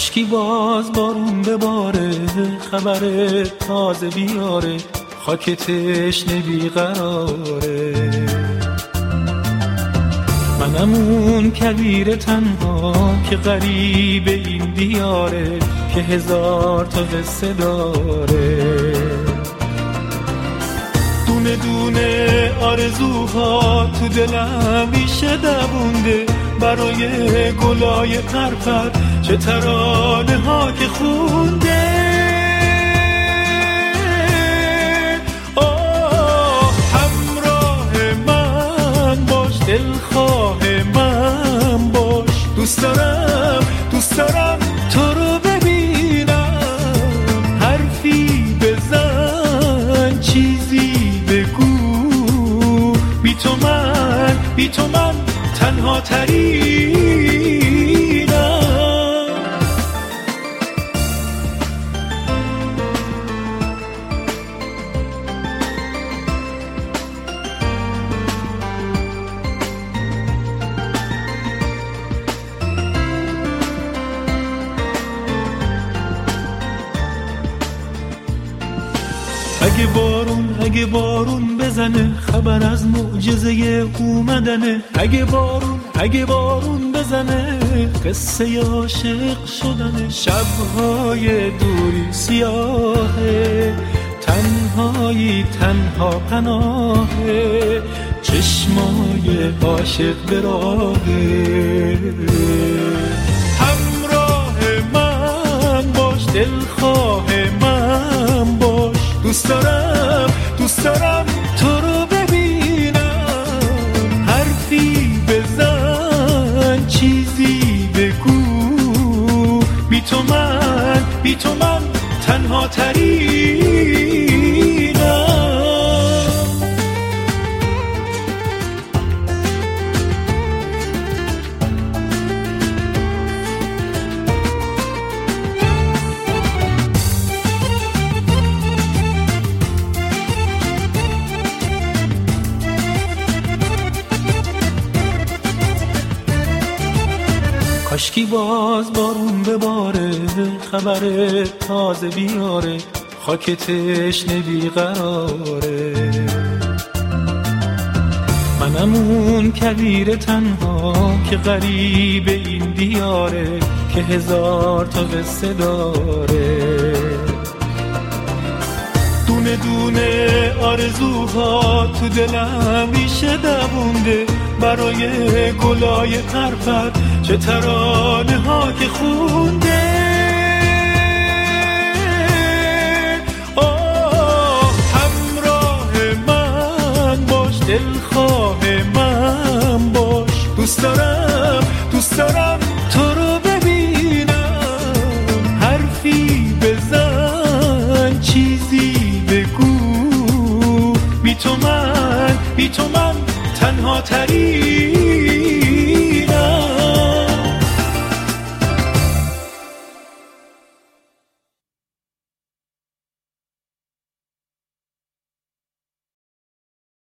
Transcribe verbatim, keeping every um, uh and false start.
کاشکی باز بارون بباره، خبر تازه بیاره، خاک تشنه بیقراره. منم اون کبیر تنها که غریب این دیاره، که هزار تا قصه داره. دونه دونه آرزوها تو دلم ریشه دوونده، برای گلای پرپر چه ترانه ها که خونده. آه همراه من باش، دلخواه من باش، دوست دارم دوست دارم تو رو ببینم. حرفی بزن، چیزی بگو، بی تو من بی تو من تنها ترینم. اگه بارون اگه بارون بزنه، خبر از معجزه اومدنه. اگه بارون اگه بارون بزنه، قصه عاشق شدنه. شبهای دوری سیاهه، تنهایی تنها پناهه، چشمای عاشق به راهه. همراه من باش، دلخواه من باش، دوست دارم دوست دارم تو رو ببینم. حرفی بزن، چیزی بگو، بی تو من بی تو من تنها ترینم. کاشکی باز بارون بباره، خبر تازه بیاره، خاک تشنه بیقراره. منم اون کبیر تنها که غریب این دیاره، که هزار تا قصه داره. دونه دونه آرزوها تو دلم ریشه دوونده، برای گلای پرپر چه ترانه ها که خونده. آه همراه من باش، دلخواه من باش، دوست دارم دوست دارم تو رو ببینم. حرفی بزن، چیزی بگو، بی تو من بی تو من تنها ترینم.